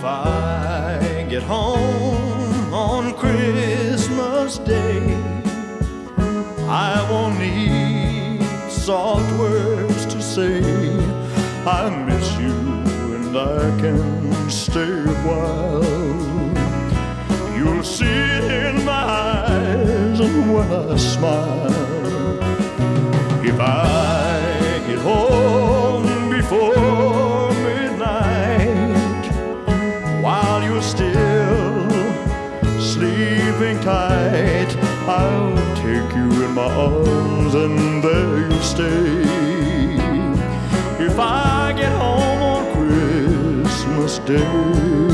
If I get home on Christmas Day, I won't need soft words to say. I miss you and I can stay a while. You'll see it in my eyes and when I smile. If I get home before midnight, while you're still sleeping tight, I'll take you in my arms and there you'll stay. If I get home on Christmas Day,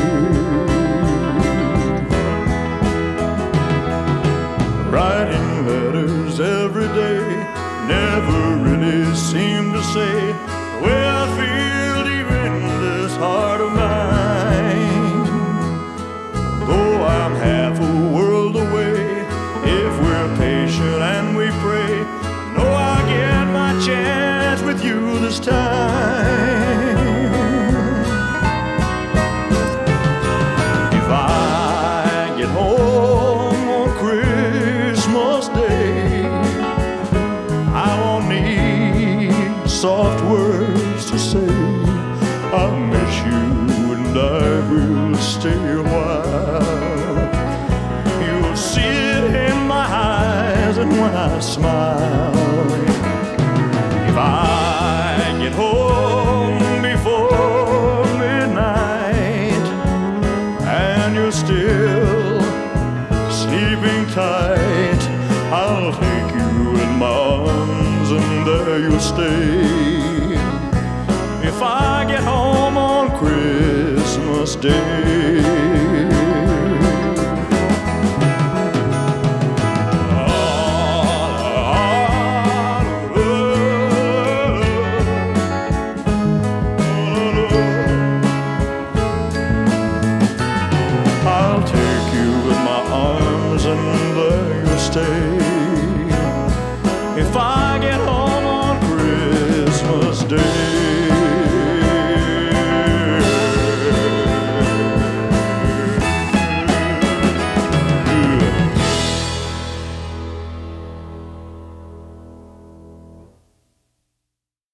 writing letters every day never really seem to say the way I feel deep in this heart of mine. Though I'm half a world away, if we're patient and we pray, I know I'll get my chance with you this time. If I get home on Christmas Day, I won't need soft words to say. I'll miss you and I will stay a while. You'll see it in my eyes and when I smile. If I get home before midnight and you're still sleeping tight, I'll take you in my arms and there you'll stay. If I get home on Christmas Day.